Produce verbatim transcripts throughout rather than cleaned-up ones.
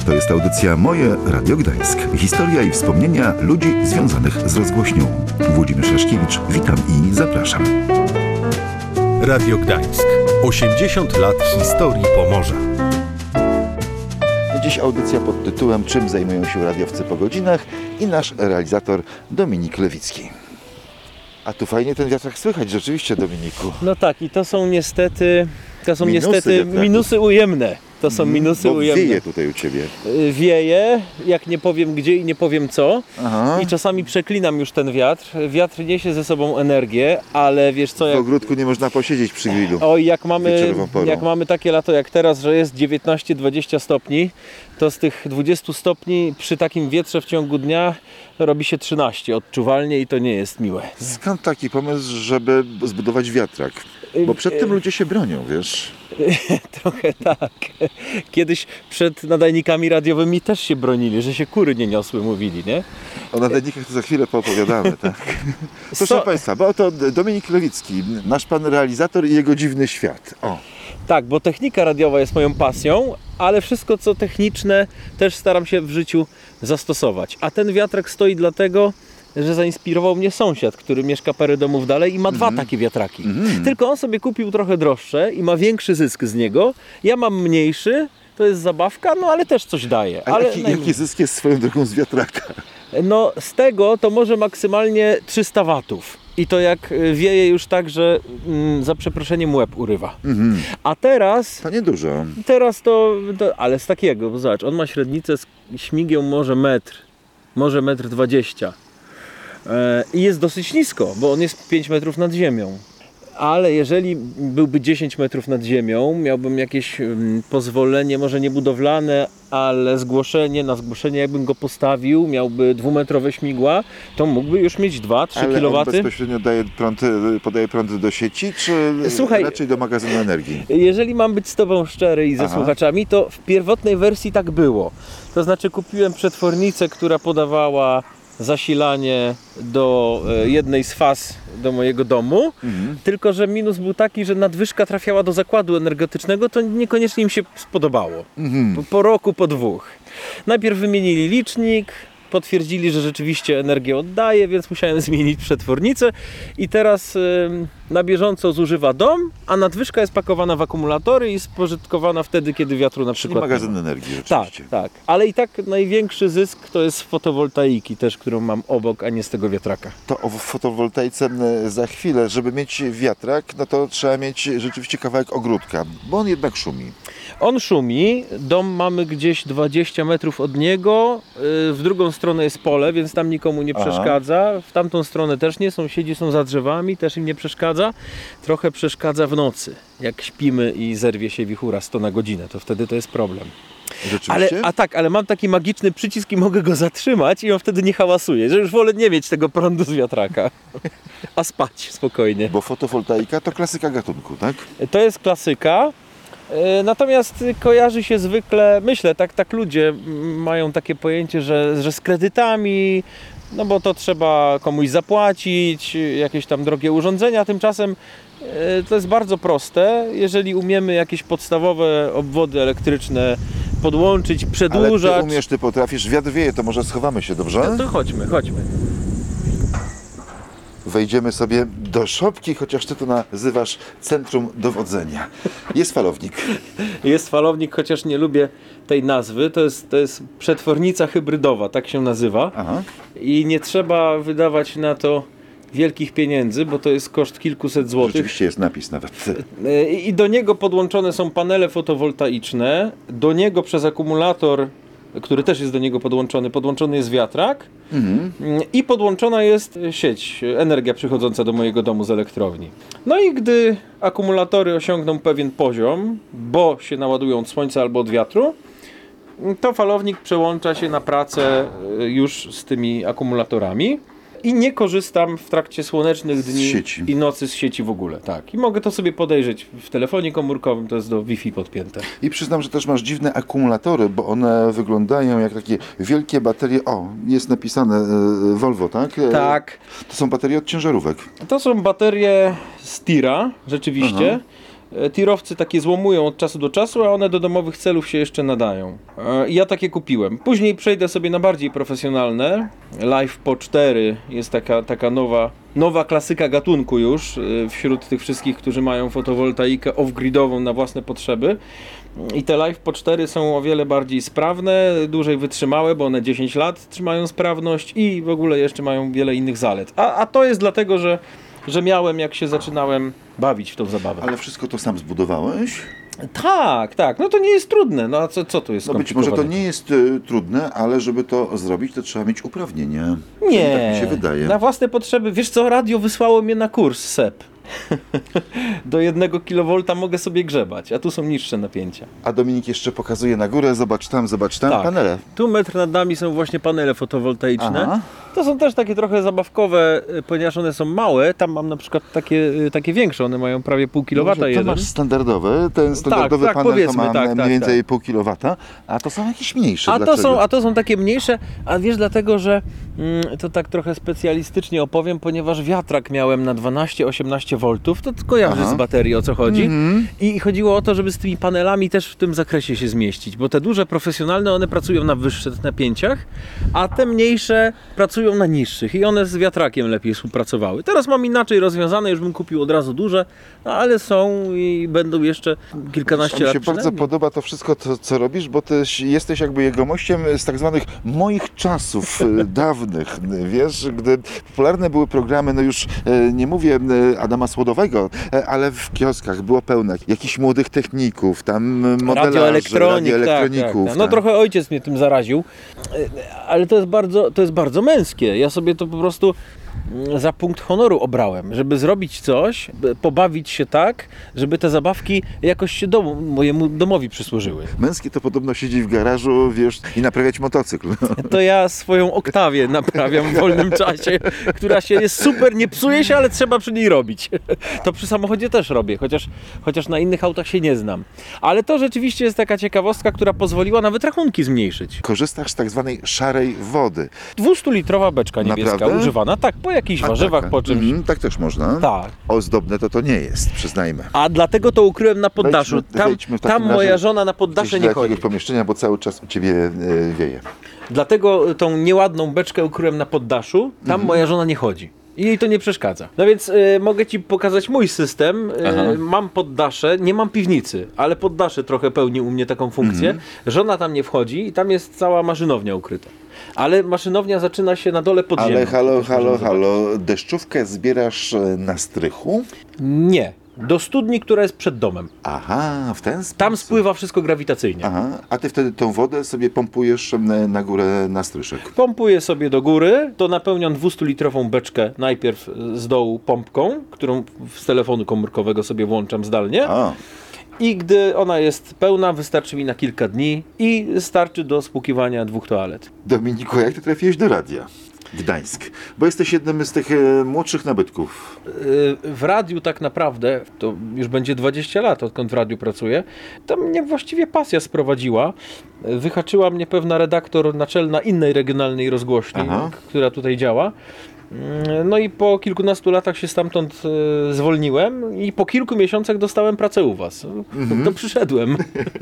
To jest audycja Moje Radio Gdańsk. Historia i wspomnienia ludzi związanych z rozgłośnią. Włodzimierz Szaszkiewicz, witam i zapraszam. Radio Gdańsk. osiemdziesiąt lat historii Pomorza. Dziś audycja pod tytułem Czym zajmują się radiowcy po godzinach i nasz realizator Dominik Lewicki. A tu fajnie ten wiatrak słychać, rzeczywiście, Dominiku. No tak, i to są niestety, to są Minusy niestety wiatraków. minusy ujemne. To są minusy Bo ujemne. wieje tutaj u Ciebie. Wieje, jak nie powiem gdzie i nie powiem co. Aha. I czasami przeklinam już ten wiatr. Wiatr niesie ze sobą energię, ale wiesz co, W jak... ogródku nie można posiedzieć przy grillu. Oj, jak mamy, wieczorową porą. jak mamy takie lato jak teraz, że jest dziewiętnaście dwadzieścia stopni, to z tych dwudziestu stopni przy takim wietrze w ciągu dnia robi się trzynaście odczuwalnie i to nie jest miłe. Skąd taki pomysł, żeby zbudować wiatrak? Bo przed tym ludzie się bronią, wiesz? Trochę tak. Kiedyś przed nadajnikami radiowymi też się bronili, że się kury nie niosły, mówili, nie? O nadajnikach to za chwilę poopowiadamy, tak? Proszę So- Państwa, bo oto Dominik Lewicki, nasz pan realizator i jego dziwny świat. O, Tak, bo technika radiowa jest moją pasją, ale wszystko co techniczne też staram się w życiu zastosować. A ten wiatrak stoi dlatego, że zainspirował mnie sąsiad, który mieszka parę domów dalej i ma dwa takie wiatraki. Tylko on sobie kupił trochę droższe i ma większy zysk z niego. Ja mam mniejszy, to jest zabawka, no ale też coś daje. a Ale jaki, najmniej. jaki zysk jest swoją drogą z wiatraka? No z tego to może maksymalnie trzysta watów. I to jak wieje już tak, że mm, za przeproszeniem łeb urywa. A teraz, To niedużo. teraz to, to, ale z takiego, bo zobacz, on ma średnicę z śmigieł może metr, może metr dwadzieścia. E, I jest dosyć nisko, bo on jest pięć metrów nad ziemią. Ale jeżeli byłby dziesięć metrów nad ziemią, miałbym jakieś mm, pozwolenie, może nie budowlane, ale zgłoszenie, na zgłoszenie jakbym go postawił, miałby dwumetrowe śmigła, to mógłby już mieć dwa trzy Ale on kilowaty. bezpośrednio daje prąd, podaje prąd do sieci, czy Słuchaj, raczej do magazynu energii? Jeżeli mam być z Tobą szczery i ze Aha. słuchaczami, to w pierwotnej wersji tak było. To znaczy kupiłem przetwornicę, która podawała zasilanie do e, jednej z faz do mojego domu, Mhm. tylko że minus był taki, że nadwyżka trafiała do zakładu energetycznego, to niekoniecznie im się spodobało. Mhm. Po, po roku, po dwóch. Najpierw wymienili licznik, potwierdzili, że rzeczywiście energię oddaje, więc musiałem zmienić przetwornicę i teraz ym, na bieżąco zużywa dom, a nadwyżka jest pakowana w akumulatory i spożytkowana wtedy, kiedy wiatru na Czyli przykład nie magazyn ma. energii Tak, rzeczywiście. tak. Ale i tak największy zysk to jest z fotowoltaiki też, którą mam obok, a nie z tego wiatraka. To o fotowoltaice e, za chwilę. Żeby mieć wiatrak, no to trzeba mieć rzeczywiście kawałek ogródka, bo on jednak szumi. On szumi, dom mamy gdzieś dwadzieścia metrów od niego, yy, w drugą stronę jest pole, więc tam nikomu nie Aha. przeszkadza, w tamtą stronę też nie, sąsiedzi są za drzewami, też im nie przeszkadza, trochę przeszkadza w nocy, jak śpimy i zerwie się wichura sto na godzinę, to wtedy to jest problem. Ale, Rzeczywiście? a tak, ale mam taki magiczny przycisk i mogę go zatrzymać i on wtedy nie hałasuje, że już wolę nie mieć tego prądu z wiatraka, a spać spokojnie. Bo fotowoltaika to klasyka gatunku, tak? To jest klasyka. E, Natomiast kojarzy się zwykle, myślę, tak, tak ludzie mm, mają takie pojęcie, że, że z kredytami, no bo to trzeba komuś zapłacić, jakieś tam drogie urządzenia, tymczasem e, to jest bardzo proste, jeżeli umiemy jakieś podstawowe obwody elektryczne podłączyć, Ale przedłużać. ty umiesz, ty potrafisz, wiatr wieje, to może schowamy się, dobrze? No to chodźmy, chodźmy. Wejdziemy sobie do szopki, chociaż ty to nazywasz centrum dowodzenia. Jest falownik. Jest falownik, chociaż nie lubię tej nazwy, to jest, to jest przetwornica hybrydowa, tak się nazywa. Aha. I nie trzeba wydawać na to wielkich pieniędzy, bo to jest koszt kilkuset złotych. Rzeczywiście jest napis nawet. I do niego podłączone są panele fotowoltaiczne, do niego przez akumulator, który też jest do niego podłączony, podłączony jest wiatrak Mhm. i podłączona jest sieć, energia przychodząca do mojego domu z elektrowni. No i gdy akumulatory osiągną pewien poziom, bo się naładują od słońca albo od wiatru, to falownik przełącza się na pracę już z tymi akumulatorami i nie korzystam w trakcie słonecznych Z dni sieci. i nocy z sieci w ogóle. Tak. I mogę to sobie podejrzeć w telefonie komórkowym, to jest do Wi-Fi podpięte. I przyznam, że też masz dziwne akumulatory, bo one wyglądają jak takie wielkie baterie. O, jest napisane e, Volvo, tak? E, Tak. To są baterie od ciężarówek. To są baterie z tira, rzeczywiście. Aha. E, Tirowcy takie złomują od czasu do czasu, a one do domowych celów się jeszcze nadają. E, I ja takie kupiłem. Później przejdę sobie na bardziej profesjonalne. Live po cztery jest taka, taka nowa, nowa klasyka gatunku już e, wśród tych wszystkich, którzy mają fotowoltaikę off-gridową na własne potrzeby. I te Live po cztery są o wiele bardziej sprawne, dłużej wytrzymałe, bo one dziesięć lat trzymają sprawność i w ogóle jeszcze mają wiele innych zalet. A, a to jest dlatego, że, że miałem, jak się zaczynałem bawić w tą zabawę. Ale wszystko to sam zbudowałeś? Tak, tak, no to nie jest trudne. No a co, co tu jest No być może to skomplikowane? nie jest y, trudne, ale żeby to zrobić, to trzeba mieć uprawnienia. Nie, Tak mi się wydaje. na własne potrzeby. Wiesz co, radio wysłało mnie na kurs S E P. Do jednego kilowolta mogę sobie grzebać, a tu są niższe napięcia. A Dominik jeszcze pokazuje na górę, zobacz tam, zobacz tam, Tak. panele. Tu metr nad nami są właśnie panele fotowoltaiczne. Aha. To są też takie trochę zabawkowe, y, ponieważ one są małe. Tam mam na przykład takie, y, takie większe, one mają prawie pół kilowata To jeden. masz standardowe, ten standardowy tak, panel powiedzmy, to ma tak, tak, mniej więcej tak. pół kilowata, a to są jakieś mniejsze. A to, Dlaczego? są, a to są takie mniejsze, a wiesz dlatego, że mm, to tak trochę specjalistycznie opowiem, ponieważ wiatrak miałem na dwanaście osiemnaście woltów, to kojarzysz Aha. z baterii o co chodzi. Mhm. I chodziło o to, żeby z tymi panelami też w tym zakresie się zmieścić, bo te duże profesjonalne, one pracują na wyższych napięciach, a te mniejsze pracują na niższych i one z wiatrakiem lepiej współpracowały. Teraz mam inaczej rozwiązane, już bym kupił od razu duże, no ale są i będą jeszcze kilkanaście Mi lat się bardzo przynajmniej. podoba to wszystko, to, co robisz, bo też jesteś jakby jegomościem z tak zwanych moich czasów e, dawnych, wiesz, gdy popularne były programy, no już e, nie mówię e, Adama Słodowego, e, ale w kioskach było pełno jakichś młodych techników, tam e, modelarzy, Radioelektronik, radioelektroników. tak, tak, tak. No tak. trochę ojciec mnie tym zaraził, ale to jest bardzo, to jest bardzo męskie. Ja sobie to po prostu mm, za punkt honoru obrałem, żeby zrobić coś, by pobawić się tak, żeby te zabawki jakoś się domu, mojemu domowi przysłużyły. Męskie to podobno siedzi w garażu, wiesz, i naprawiać motocykl. To ja swoją oktawię naprawiam w wolnym czasie, która się jest super, nie psuje się, ale trzeba przy niej robić. To przy samochodzie też robię, chociaż, chociaż na innych autach się nie znam. Ale to rzeczywiście jest taka ciekawostka, która pozwoliła nawet rachunki zmniejszyć. Korzystasz z tak zwanej szarej wody. dwustulitrowa beczka niebieska, Naprawdę? używana, tak, po jakichś A, warzywach, taka. po czymś. Mhm, tak też można. Tak. Ozdobne to to nie jest, przyznajmy. A dlatego to ukryłem na poddaszu. Wejdźmy- Tam, wejdźmy w takim tam razie moja żona na Gdzieś poddasze do nie chodzi. jakiegoś pomieszczenia, bo cały czas u ciebie e, wieje. Dlatego tą nieładną beczkę ukryłem na poddaszu, tam Mhm. moja żona nie chodzi. I jej to nie przeszkadza. No więc y, mogę ci pokazać mój system. Aha. Y, mam poddasze, nie mam piwnicy, ale poddasze trochę pełni u mnie taką funkcję. Mhm. Żona tam nie wchodzi i tam jest cała maszynownia ukryta. Ale maszynownia zaczyna się na dole pod ziemią. Ale halo, Też halo, możemy zobaczyć. halo, deszczówkę zbierasz e, na strychu? Nie. Do studni, która jest przed domem. Aha, w ten sposób. Tam spływa wszystko grawitacyjnie. Aha, a ty wtedy tą wodę sobie pompujesz e, na górę na stryszek. Pompuję sobie do góry, to napełniam dwustulitrową beczkę najpierw z dołu pompką, którą z telefonu komórkowego sobie włączam zdalnie. A, I gdy ona jest pełna, wystarczy mi na kilka dni i starczy do spłukiwania dwóch toalet. Dominiku, jak ty trafiłeś do radia? Gdańsk, bo jesteś jednym z tych e, młodszych nabytków. Yy, W radiu tak naprawdę, to już będzie dwadzieścia lat, odkąd w radiu pracuję, to mnie właściwie pasja sprowadziła. Wyhaczyła mnie pewna redaktor naczelna innej regionalnej rozgłośni, Aha. k- która tutaj działa. No i po kilkunastu latach się stamtąd e, zwolniłem i po kilku miesiącach dostałem pracę u was. To przyszedłem.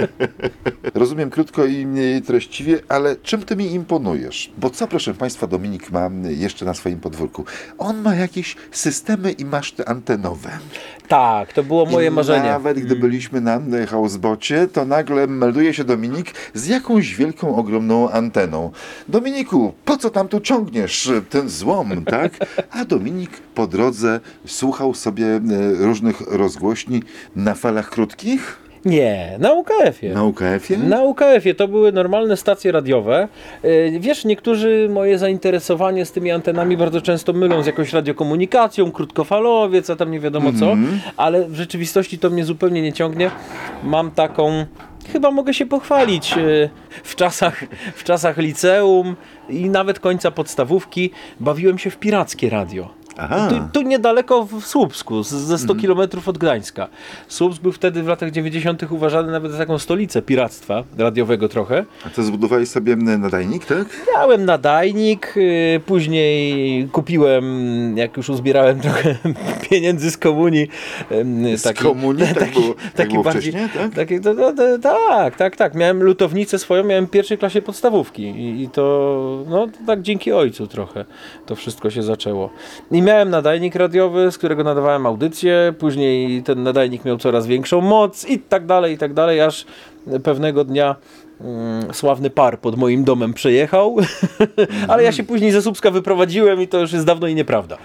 Rozumiem krótko i mniej treściwie, ale czym ty mi imponujesz? Bo co, proszę państwa, Dominik ma jeszcze na swoim podwórku? On ma jakieś systemy i maszty antenowe. Tak, to było moje I marzenie. Nawet gdy byliśmy na housebocie, to nagle melduje się Dominik z jakąś wielką, ogromną anteną. Dominiku, po co tam tu ciągniesz ten złom, tak? A Dominik po drodze słuchał sobie e, różnych rozgłośni na falach krótkich? Nie, na U K F-ie. Na U K F-ie? Na U K F-ie to były normalne stacje radiowe. Yy, Wiesz, niektórzy moje zainteresowanie z tymi antenami bardzo często mylą z jakąś radiokomunikacją, krótkofalowiec, a tam nie wiadomo co, ale w rzeczywistości to mnie zupełnie nie ciągnie. Mam taką, chyba mogę się pochwalić, yy, w czasach, w czasach liceum i nawet końca podstawówki bawiłem się w pirackie radio. Aha. Tu, tu niedaleko w Słupsku, z- ze sto Mhm. kilometrów od Gdańska. Słupsk był wtedy w latach dziewięćdziesiątych uważany nawet za taką stolicę piractwa radiowego trochę. A to zbudowałeś sobie nadajnik, tak? Miałem nadajnik, y, później kupiłem, jak już uzbierałem trochę pieniędzy z komunii. y, Z komunii? Tak było- tak było wcześniej, tak? Taki, to, to, to, tak, tak, tak. Miałem lutownicę swoją, miałem w pierwszej klasie podstawówki i, i to, no to tak dzięki ojcu trochę to wszystko się zaczęło. I miałem nadajnik radiowy, z którego nadawałem audycje, później ten nadajnik miał coraz większą moc i tak dalej, i tak dalej, aż pewnego dnia mm, sławny par pod moim domem przejechał, ale ja się później ze Słupska wyprowadziłem i to już jest dawno i nieprawda.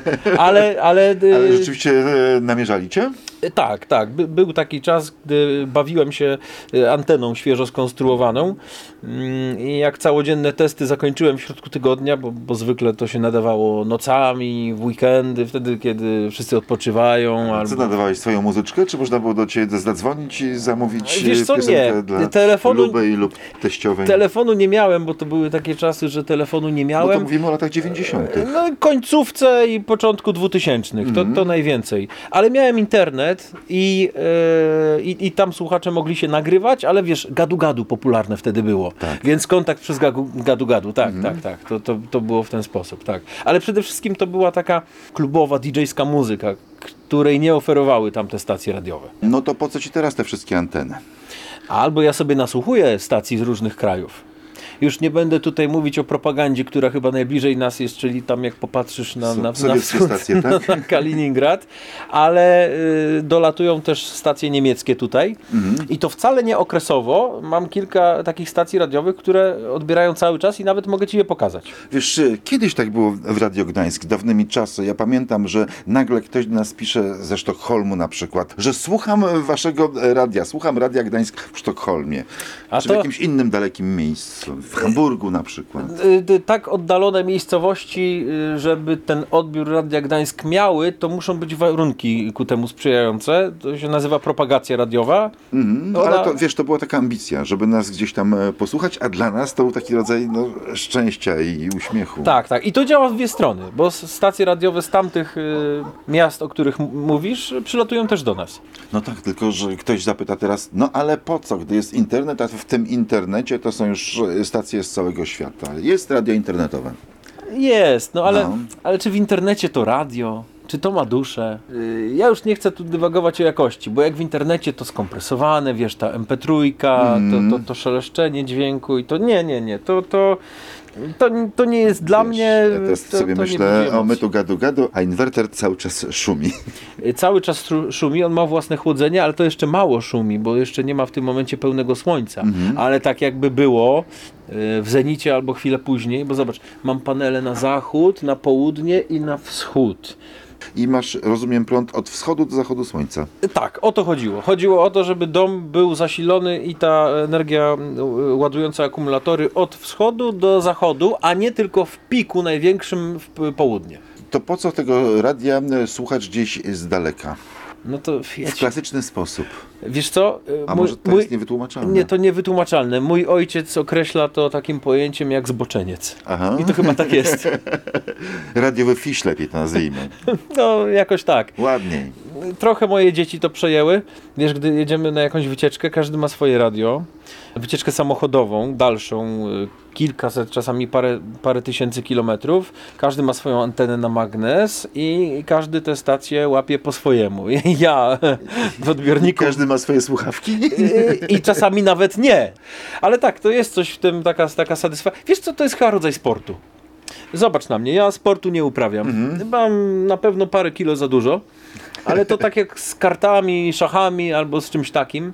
Ale, ale, Ale y, rzeczywiście e, namierzali cię? tak, tak. By, był taki czas, gdy bawiłem się y, anteną świeżo skonstruowaną mm, i jak całodzienne testy zakończyłem w środku tygodnia, bo, bo zwykle to się nadawało nocami, w weekendy, wtedy kiedy wszyscy odpoczywają. Co Albo... nadawałeś swoją muzyczkę? Czy można było do ciebie zadzwonić i zamówić Wiesz co, piosenkę nie. dla Telefonu- lubej lub teściowej? Telefonu nie miałem, bo to były takie czasy, że telefonu nie Bo to miałem. mówimy o latach dziewięćdziesiątych. No, końcówce i początku dwutysięcznych, to, to najwięcej. Ale miałem internet i, e, i, i tam słuchacze mogli się nagrywać, ale wiesz, gadu-gadu popularne wtedy było. Tak. Więc kontakt przez gagu- gadu-gadu, tak, tak, tak. To, to, to było w ten sposób, tak. Ale przede wszystkim to była taka klubowa, didżejska muzyka, której nie oferowały tamte stacje radiowe. No to po co ci teraz te wszystkie anteny? Albo ja sobie nasłuchuję stacji z różnych krajów. Już nie będę tutaj mówić o propagandzie, która chyba najbliżej nas jest, czyli tam jak popatrzysz na, So- na, na sowieckie wschód, stacje, tak? na Kaliningrad, ale y, dolatują też stacje niemieckie tutaj Mhm. i to wcale nie okresowo. Mam kilka takich stacji radiowych, które odbierają cały czas i nawet mogę ci je pokazać. Wiesz, y, kiedyś tak było w Radio Gdańsk, dawnymi czasy. Ja pamiętam, że nagle ktoś do nas pisze ze Sztokholmu na przykład, że słucham waszego radia, słucham Radia Gdańsk w Sztokholmie. A Czy to- w jakimś innym dalekim miejscu, w Hamburgu na przykład. Y, y, tak oddalone miejscowości, y, żeby ten odbiór Radia Gdańsk miały, to muszą być warunki ku temu sprzyjające. To się nazywa propagacja radiowa. Mhm, Ona- ale to, wiesz, to była taka ambicja, żeby nas gdzieś tam e, posłuchać, a dla nas to był taki rodzaj no, szczęścia i uśmiechu. Tak, tak. I to działa w dwie strony, bo s- stacje radiowe z tamtych y, miast, o których m- mówisz, przylatują też do nas. No tak, tylko że ktoś zapyta teraz, no ale po co, gdy jest internet, a w tym internecie to są już e, stacje z całego świata. Jest radio internetowe. Jest, no ale, No. ale czy w internecie to radio? Czy to ma duszę? Y, Ja już nie chcę tu dywagować o jakości, bo jak w internecie to skompresowane, wiesz, ta em pe trzy, Mm. to, to, to szeleszczenie dźwięku i to nie, nie, nie, to, to, to, to nie jest dla Wiesz, mnie. Ja teraz to, sobie to nie myślę, budzi o my emocji. tu gadu gadu, a inwerter cały czas szumi. Y, Cały czas tru- szumi, on ma własne chłodzenie, ale to jeszcze mało szumi, bo jeszcze nie ma w tym momencie pełnego słońca. Mhm. Ale tak jakby było y, w zenicie albo chwilę później, bo zobacz, mam panele na zachód, na południe i na wschód. I masz, rozumiem, prąd od wschodu do zachodu słońca. Tak, o to chodziło. Chodziło o to, żeby dom był zasilony i ta energia y, ładująca akumulatory od wschodu do zachodu, a nie tylko w piku największym w p- południe. To po co tego radia e, słuchać gdzieś z daleka? No to W wiecie, klasyczny sposób. wiesz co? y, A może to jest niewytłumaczalne? Nie, to niewytłumaczalne. Mój ojciec określa to takim pojęciem jak zboczeniec. Aha. I to chyba tak jest. Radiowy fisz lepiej to nazwijmy. No, jakoś tak. Ładniej. Trochę moje dzieci to przejęły. Wiesz, gdy jedziemy na jakąś wycieczkę, każdy ma swoje radio. Wycieczkę samochodową, dalszą, y, kilkaset, czasami parę, parę tysięcy kilometrów. Każdy ma swoją antenę na magnes i każdy te stacje łapie po swojemu. Ja w odbiorniku... Każdy ma swoje słuchawki. I, I czasami nawet nie. Ale tak, to jest coś w tym, taka, taka satysfakcja. Wiesz co, to jest chyba rodzaj sportu. Zobacz na mnie, ja sportu nie uprawiam. Mhm. Mam na pewno parę kilo za dużo, ale to tak jak z kartami, szachami albo z czymś takim.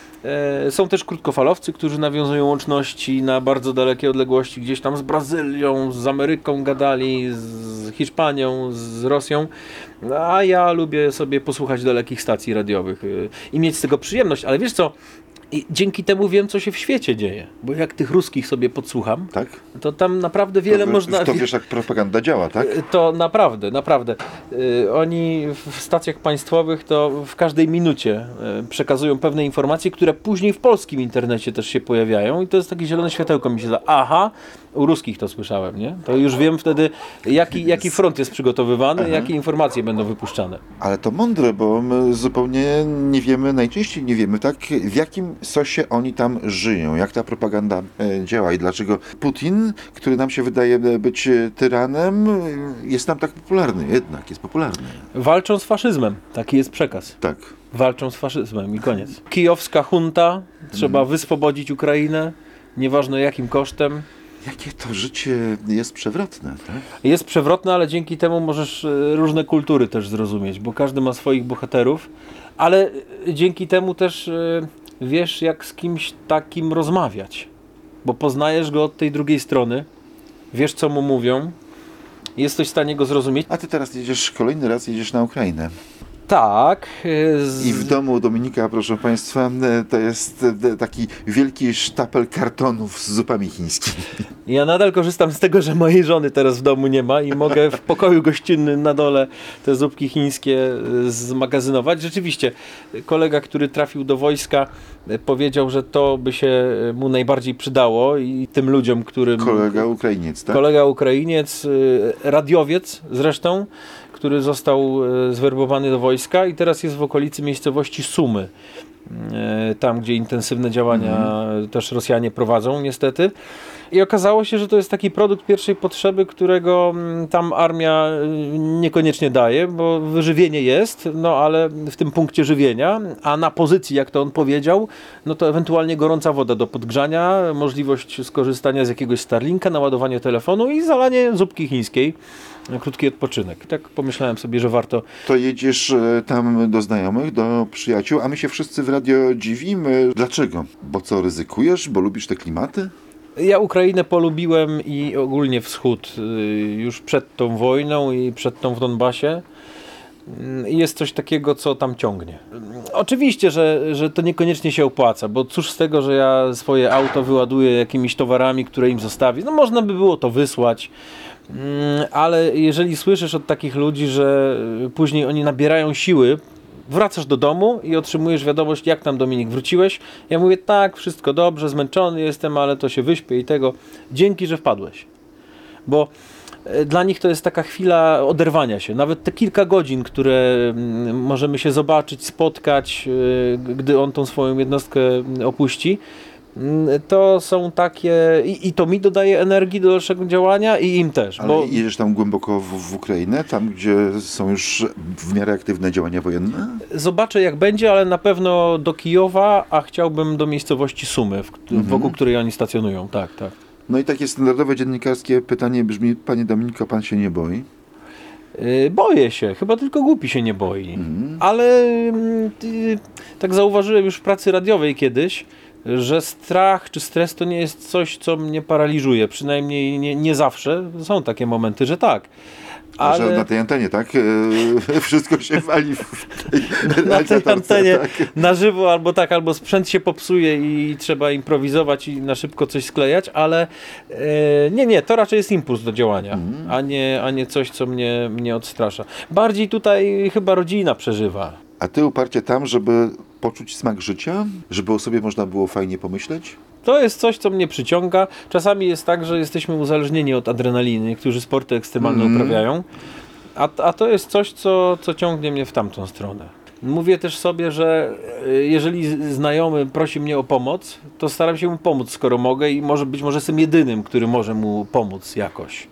E, Są też krótkofalowcy, którzy nawiązują łączności na bardzo dalekie odległości, gdzieś tam z Brazylią, z Ameryką gadali, z Hiszpanią, z Rosją, a ja lubię sobie posłuchać dalekich stacji radiowych e, i mieć z tego przyjemność, ale wiesz co, I dzięki temu wiem, co się w świecie dzieje. Bo jak tych ruskich sobie podsłucham, Tak? to tam naprawdę wiele to, można... To wiesz, jak propaganda działa, tak? To naprawdę, naprawdę. Yy, oni w stacjach państwowych to w każdej minucie yy, przekazują pewne informacje, które później w polskim internecie też się pojawiają i to jest takie zielone światełko mi się da. Aha, u ruskich to słyszałem, nie? To już wiem wtedy, jaki, jaki front jest przygotowywany, Aha. jakie informacje będą wypuszczane. Ale to mądre, bo my zupełnie nie wiemy, najczęściej nie wiemy, tak, w jakim sosie oni tam żyją, jak ta propaganda e, działa i dlaczego Putin, który nam się wydaje być tyranem, jest tam tak popularny, jednak jest popularny. Walczą z faszyzmem, taki jest przekaz. Tak. Walczą z faszyzmem i koniec. Kijowska junta, trzeba Mhm. wyswobodzić Ukrainę, nieważne jakim kosztem. Jakie to życie jest przewrotne, tak? Jest przewrotne, ale dzięki temu możesz e, różne kultury też zrozumieć, bo każdy ma swoich bohaterów, ale e, dzięki temu też e, wiesz, jak z kimś takim rozmawiać, bo poznajesz go od tej drugiej strony, wiesz, co mu mówią, jesteś w stanie go zrozumieć. A ty teraz jedziesz, kolejny raz jedziesz na Ukrainę. Tak. e, Z... I w domu Dominika, proszę Państwa, e, to jest e, taki wielki sztapel kartonów z zupami chińskimi. Ja nadal korzystam z tego, że mojej żony teraz w domu nie ma i mogę w pokoju gościnnym na dole te zupki chińskie e, zmagazynować. Rzeczywiście, kolega, który trafił do wojska, e, powiedział, że to by się e, mu najbardziej przydało i tym ludziom, którym... Kolega Ukrainiec, tak? Kolega Ukrainiec, e, radiowiec zresztą, który został e, zwerbowany do wojska i teraz jest w okolicy miejscowości Sumy. E, Tam, gdzie intensywne działania też Rosjanie prowadzą niestety. I okazało się, że to jest taki produkt pierwszej potrzeby, którego mm, tam armia y, niekoniecznie daje, bo wyżywienie jest, no ale w tym punkcie żywienia, a na pozycji, jak to on powiedział, no to ewentualnie gorąca woda do podgrzania, możliwość skorzystania z jakiegoś Starlinka, naładowanie telefonu i zalanie zupki chińskiej, na krótki odpoczynek. Tak pomyślałem sobie, że warto. To jedziesz e, tam do znajomych, do przyjaciół, a my się wszyscy w radio dziwimy. Dlaczego? Bo co, ryzykujesz? Bo lubisz te klimaty? Ja Ukrainę polubiłem i ogólnie wschód y, już przed tą wojną i przed tą w Donbasie. Y, Jest coś takiego, co tam ciągnie. Y, Oczywiście, że, że to niekoniecznie się opłaca, bo cóż z tego, że ja swoje auto wyładuję jakimiś towarami, które im zostawię. No można by było to wysłać, y, ale jeżeli słyszysz od takich ludzi, że y, później oni nabierają siły, wracasz do domu i otrzymujesz wiadomość, jak tam Dominik wróciłeś. Ja mówię, tak, wszystko dobrze, zmęczony jestem, ale to się wyśpię i tego. Dzięki, że wpadłeś. Bo e, dla nich to jest taka chwila oderwania się. Nawet te kilka godzin, które mm, możemy się zobaczyć, spotkać, e, gdy on tą swoją jednostkę mm, opuści, mm, to są takie... I, i to mi dodaje energii do dalszego działania i im też. Ale Bo jedziesz tam głęboko w, w Ukrainę, tam gdzie są już w miarę aktywne działania wojenne? zobaczę, jak będzie, ale na pewno do Kijowa, a chciałbym do miejscowości Sumy, w, Mhm. wokół której oni stacjonują. Tak, tak. No i takie standardowe dziennikarskie pytanie brzmi, panie Dominiko, pan się nie boi? Yy, boję się, chyba tylko głupi się nie boi. Mhm. Ale yy, yy, tak zauważyłem już w pracy radiowej kiedyś, że strach czy stres to nie jest coś, co mnie paraliżuje. Przynajmniej nie, nie zawsze. Są takie momenty, że tak. A że Ale na tej antenie, tak? E, wszystko się wali w tej na tej realizatorce, antenie tak? na żywo albo tak, albo sprzęt się popsuje i trzeba improwizować i na szybko coś sklejać, ale e, nie, nie, to raczej jest impuls do działania, Mhm. a, nie, a nie coś, co mnie, mnie odstrasza. Bardziej tutaj chyba rodzina przeżywa. A ty uparcie tam, żeby poczuć smak życia? Żeby o sobie można było fajnie pomyśleć? To jest coś, co mnie przyciąga. Czasami jest tak, że jesteśmy uzależnieni od adrenaliny. Niektórzy sporty ekstremalne Mhm. uprawiają. A, a to jest coś, co, co ciągnie mnie w tamtą stronę. Mówię też sobie, że e, jeżeli z- znajomy prosi mnie o pomoc, to staram się mu pomóc, skoro mogę i może być może jestem jedynym, który może mu pomóc jakoś.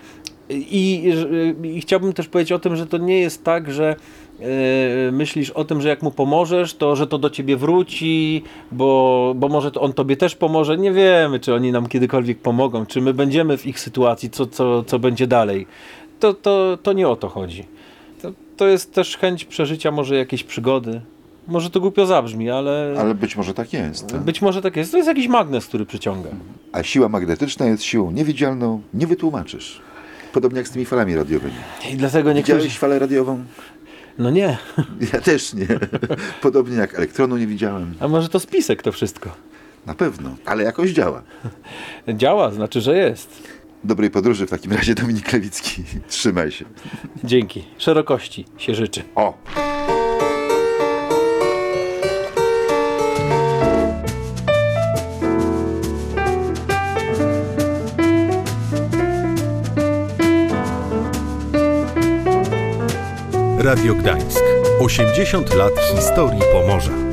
I, i, i chciałbym też powiedzieć o tym, że to nie jest tak, że e, myślisz o tym, że jak mu pomożesz, to że to do ciebie wróci, bo, bo może to on tobie też pomoże. Nie wiemy, czy oni nam kiedykolwiek pomogą, czy my będziemy w ich sytuacji, co, co, co będzie dalej. To, to, to nie o to chodzi. To, to jest też chęć przeżycia może jakiejś przygody. Może to głupio zabrzmi, ale, Ale być może tak jest. Tak? być może tak jest. To jest jakiś magnes, który przyciąga. A siła magnetyczna jest siłą niewidzialną, nie wytłumaczysz. Podobnie jak z tymi falami radiowymi. I dlatego niektórzy... Widziałeś falę radiową? No nie. Ja też nie. Podobnie jak elektronu nie widziałem. A może to spisek to wszystko? Na pewno, ale jakoś działa. Działa, znaczy, że jest. Dobrej podróży w takim razie, Dominik Lewicki. Trzymaj się. Dzięki. Szerokości się życzy. O! Radio Gdańsk. osiemdziesiąt lat historii Pomorza.